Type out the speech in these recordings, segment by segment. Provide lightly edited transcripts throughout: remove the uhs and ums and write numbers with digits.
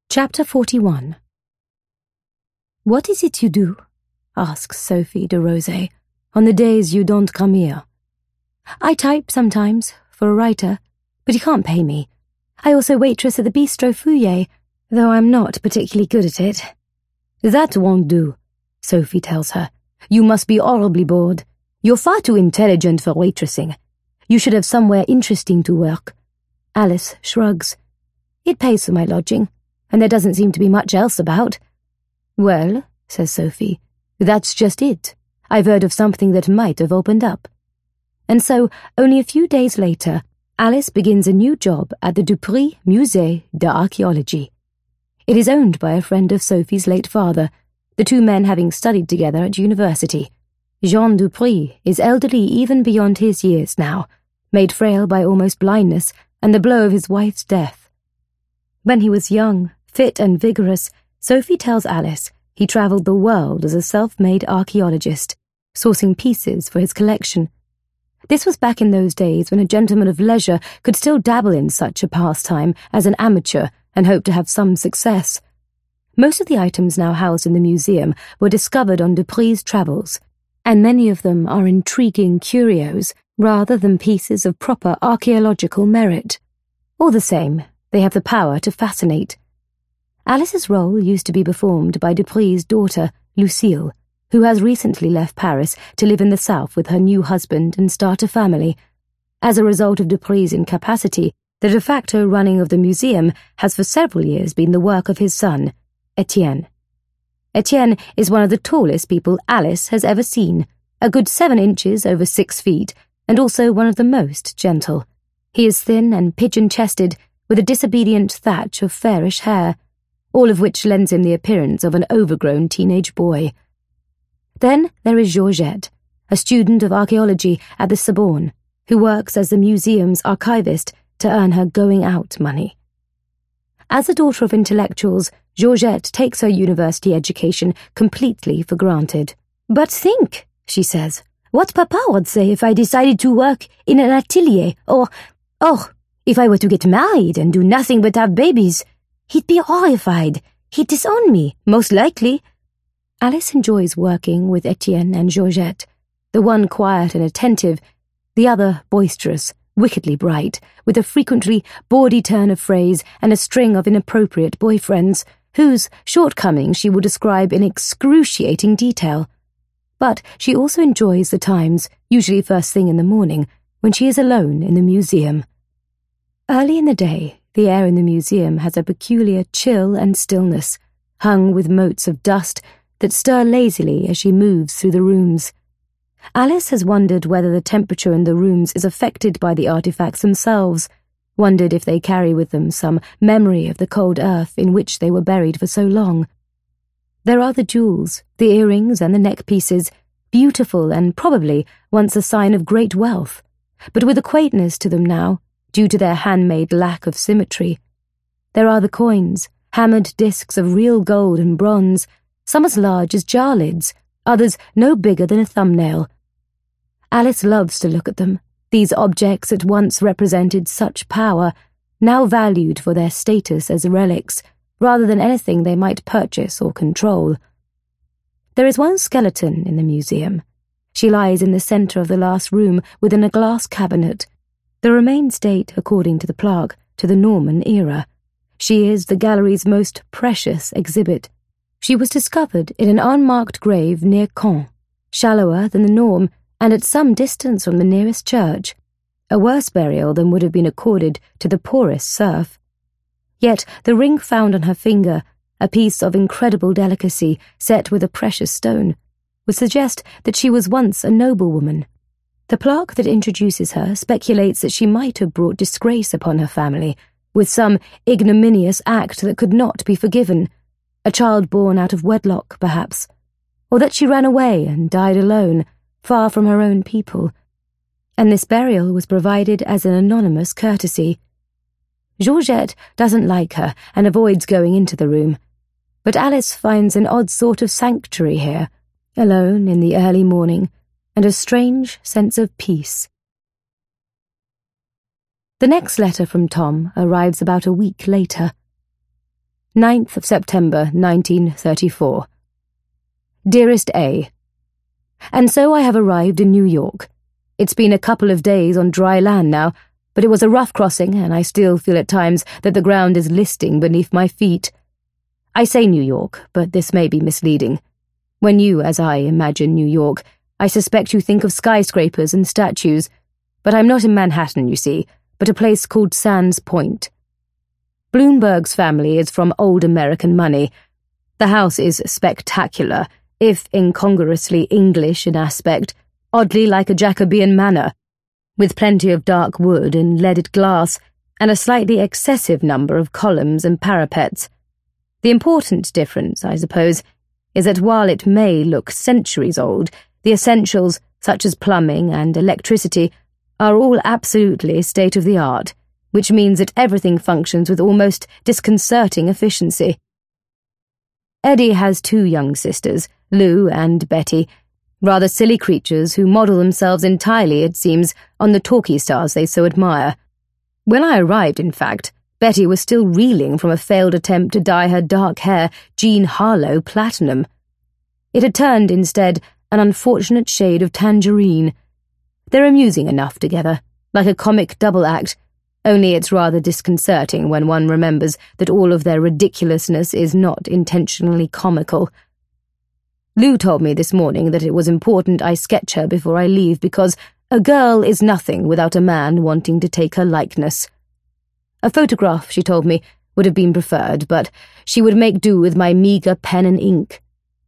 Chapter 41. "What is it you do?" asks Sophie de Rosé, "on the days you don't come here?" "I type sometimes, for a writer, but he can't pay me. I also waitress at the Bistro Fouillé, though I'm not particularly good at it." "That won't do," Sophie tells her. "You must be horribly bored. You're far too intelligent for waitressing. You should have somewhere interesting to work." Alice shrugs. "It pays for my lodging, and there doesn't seem to be much else about." "Well," says Sophie, "that's just it. I've heard of something that might have opened up." And so, only a few days later, Alice begins a new job at the Dupré Musée d'Archéologie. It is owned by a friend of Sophie's late father, the two men having studied together at university. Jean Dupré is elderly even beyond his years now, made frail by almost blindness and the blow of his wife's death. When he was young, fit and vigorous, Sophie tells Alice he travelled the world as a self-made archaeologist, sourcing pieces for his collection. This was back in those days when a gentleman of leisure could still dabble in such a pastime as an amateur and hope to have some success. Most of the items now housed in the museum were discovered on Dupré's travels, and many of them are intriguing curios rather than pieces of proper archaeological merit. All the same, they have the power to fascinate. Alice's role used to be performed by Dupré's daughter, Lucille, who has recently left Paris to live in the south with her new husband and start a family. As a result of Dupré's incapacity, the de facto running of the museum has for several years been the work of his son, Etienne. Etienne is one of the tallest people Alice has ever seen, a good 7 inches over 6 feet, and also one of the most gentle. He is thin and pigeon-chested, with a disobedient thatch of fairish hair, all of which lends him the appearance of an overgrown teenage boy. Then there is Georgette, a student of archaeology at the Sorbonne, who works as the museum's archivist to earn her going-out money. As a daughter of intellectuals, Georgette takes her university education completely for granted. "But think," she says, "what Papa would say if I decided to work in an atelier, or if I were to get married and do nothing but have babies. He'd be horrified. He'd disown me, most likely." Alice enjoys working with Etienne and Georgette, the one quiet and attentive, the other boisterous, wickedly bright, with a frequently bawdy turn of phrase and a string of inappropriate boyfriends, whose shortcomings she will describe in excruciating detail. But she also enjoys the times, usually first thing in the morning, when she is alone in the museum. Early in the day, the air in the museum has a peculiar chill and stillness, hung with motes of dust that stir lazily as she moves through the rooms. Alice has wondered whether the temperature in the rooms is affected by the artifacts themselves, wondered if they carry with them some memory of the cold earth in which they were buried for so long. There are the jewels, the earrings and the neck pieces, beautiful and probably once a sign of great wealth, but with a quaintness to them now, due to their handmade lack of symmetry. There are the coins, hammered discs of real gold and bronze, some as large as jar lids, others no bigger than a thumbnail. Alice loves to look at them, these objects that once represented such power, now valued for their status as relics, rather than anything they might purchase or control. There is one skeleton in the museum. She lies in the centre of the last room within a glass cabinet. The remains date, according to the plaque, to the Norman era. She is the gallery's most precious exhibit. She was discovered in an unmarked grave near Caen, shallower than the norm and at some distance from the nearest church, a worse burial than would have been accorded to the poorest serf. Yet the ring found on her finger, a piece of incredible delicacy set with a precious stone, would suggest that she was once a noblewoman. The plaque that introduces her speculates that she might have brought disgrace upon her family, with some ignominious act that could not be forgiven, a child born out of wedlock, perhaps, or that she ran away and died alone, far from her own people. And this burial was provided as an anonymous courtesy. Georgette doesn't like her and avoids going into the room, but Alice finds an odd sort of sanctuary here, alone in the early morning, and a strange sense of peace. The next letter from Tom arrives about a week later. 9th of September 1934. Dearest A, and so I have arrived in New York. It's been a couple of days on dry land now, but it was a rough crossing, and I still feel at times that the ground is listing beneath my feet. I say New York, but this may be misleading. When you, as I, imagine New York, I suspect you think of skyscrapers and statues, but I'm not in Manhattan, you see, but a place called Sands Point. Bloomberg's family is from old American money. The house is spectacular, if incongruously English in aspect, oddly like a Jacobean manor, with plenty of dark wood and leaded glass, and a slightly excessive number of columns and parapets. The important difference, I suppose, is that while it may look centuries old, the essentials, such as plumbing and electricity, are all absolutely state-of-the-art, which means that everything functions with almost disconcerting efficiency. Eddie has 2 young sisters, Lou and Betty, rather silly creatures who model themselves entirely, it seems, on the talkie stars they so admire. When I arrived, in fact, Betty was still reeling from a failed attempt to dye her dark hair Jean Harlow platinum. It had turned, instead, an unfortunate shade of tangerine. They're amusing enough together, like a comic double act, only it's rather disconcerting when one remembers that all of their ridiculousness is not intentionally comical. Lou told me this morning that it was important I sketch her before I leave because a girl is nothing without a man wanting to take her likeness. A photograph, she told me, would have been preferred, but she would make do with my meagre pen and ink.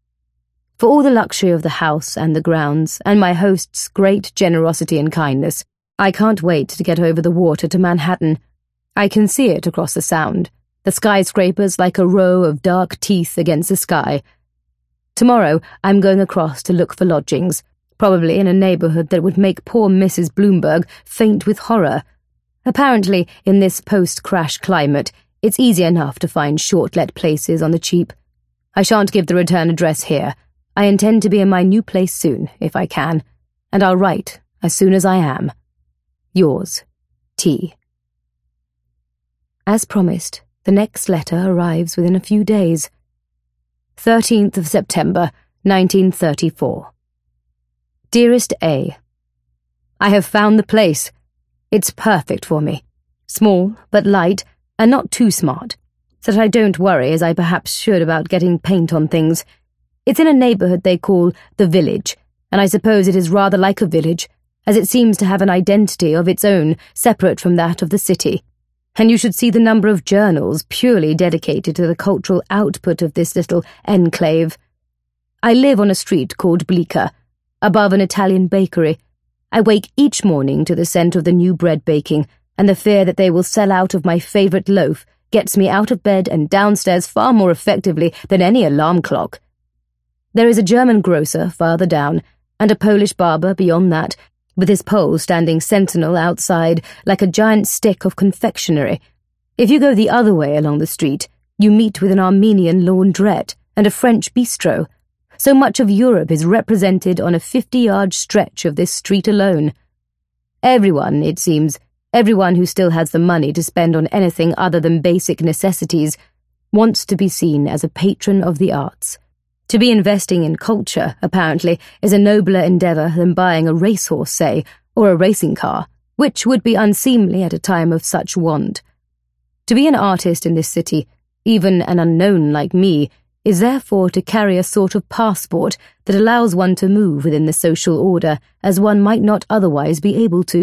For all the luxury of the house and the grounds, and my host's great generosity and kindness, I can't wait to get over the water to Manhattan. I can see it across the Sound, the skyscrapers like a row of dark teeth against the sky. Tomorrow I'm going across to look for lodgings, probably in a neighborhood that would make poor Mrs. Bloomberg faint with horror. Apparently, in this post-crash climate, it's easy enough to find short-let places on the cheap. I shan't give the return address here. I intend to be in my new place soon, if I can, and I'll write as soon as I am. Yours, T. As promised, the next letter arrives within a few days. 13th of September, 1934. Dearest A, I have found the place. It's perfect for me. Small, but light, and not too smart, so that I don't worry as I perhaps should about getting paint on things. It's in a neighborhood they call the Village, and I suppose it is rather like a village, as it seems to have an identity of its own, separate from that of the city. And you should see the number of journals purely dedicated to the cultural output of this little enclave. I live on a street called Bleecker, above an Italian bakery. I wake each morning to the scent of the new bread baking, and the fear that they will sell out of my favourite loaf gets me out of bed and downstairs far more effectively than any alarm clock. There is a German grocer farther down, and a Polish barber beyond that, with his pole standing sentinel outside like a giant stick of confectionery. If you go the other way along the street, you meet with an Armenian laundrette and a French bistro. So much of Europe is represented on a 50-yard stretch of this street alone. Everyone, it seems, everyone who still has the money to spend on anything other than basic necessities, wants to be seen as a patron of the arts. To be investing in culture, apparently, is a nobler endeavour than buying a racehorse, say, or a racing car, which would be unseemly at a time of such want. To be an artist in this city, even an unknown like me, is therefore to carry a sort of passport that allows one to move within the social order as one might not otherwise be able to.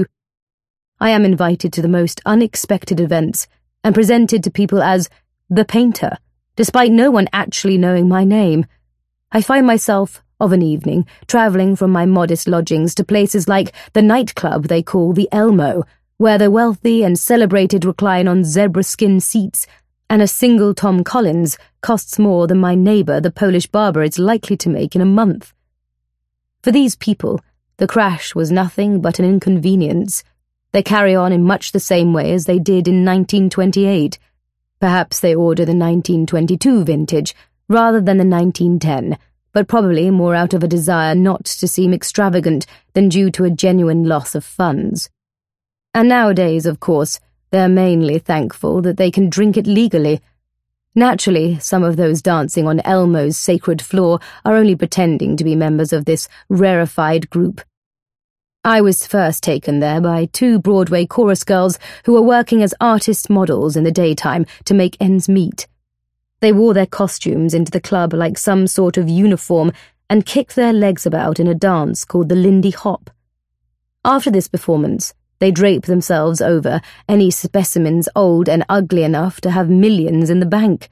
I am invited to the most unexpected events and presented to people as the painter, despite no one actually knowing my name. I find myself, of an evening, travelling from my modest lodgings to places like the nightclub they call the Elmo, where the wealthy and celebrated recline on zebra-skin seats, and a single Tom Collins costs more than my neighbour the Polish barber is likely to make in a month. For these people, the crash was nothing but an inconvenience. They carry on in much the same way as they did in 1928. Perhaps they order the 1922 vintage, rather than the 1910, but probably more out of a desire not to seem extravagant than due to a genuine loss of funds. And nowadays, of course, they're mainly thankful that they can drink it legally. Naturally, some of those dancing on Elmo's sacred floor are only pretending to be members of this rarefied group. I was first taken there by 2 Broadway chorus girls who were working as artist models in the daytime to make ends meet. They wore their costumes into the club like some sort of uniform and kicked their legs about in a dance called the Lindy Hop. After this performance, they drape themselves over any specimens old and ugly enough to have millions in the bank.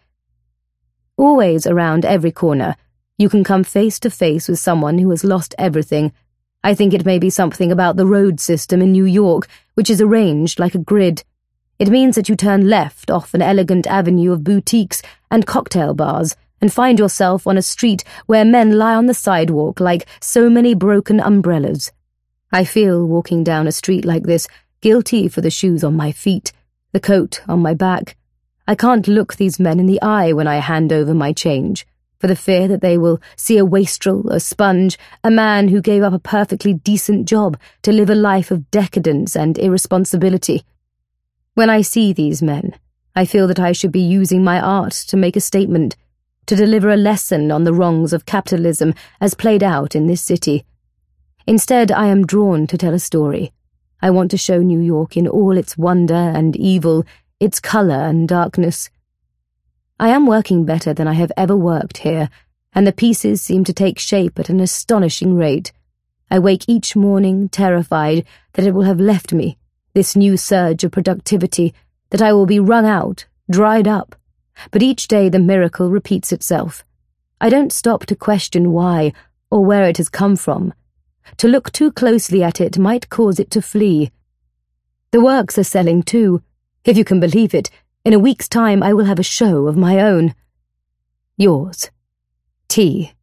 Always around every corner, you can come face to face with someone who has lost everything. I think it may be something about the road system in New York, which is arranged like a grid. It means that you turn left off an elegant avenue of boutiques and cocktail bars and find yourself on a street where men lie on the sidewalk like so many broken umbrellas. I feel, walking down a street like this, guilty for the shoes on my feet, the coat on my back. I can't look these men in the eye when I hand over my change, for the fear that they will see a wastrel, a sponge, a man who gave up a perfectly decent job to live a life of decadence and irresponsibility. When I see these men, I feel that I should be using my art to make a statement, to deliver a lesson on the wrongs of capitalism as played out in this city. Instead, I am drawn to tell a story. I want to show New York in all its wonder and evil, its colour and darkness. I am working better than I have ever worked here, and the pieces seem to take shape at an astonishing rate. I wake each morning terrified that it will have left me, this new surge of productivity, that I will be wrung out, dried up. But each day the miracle repeats itself. I don't stop to question why or where it has come from. To look too closely at it might cause it to flee. The works are selling too. If you can believe it, in a week's time I will have a show of my own. Yours, T.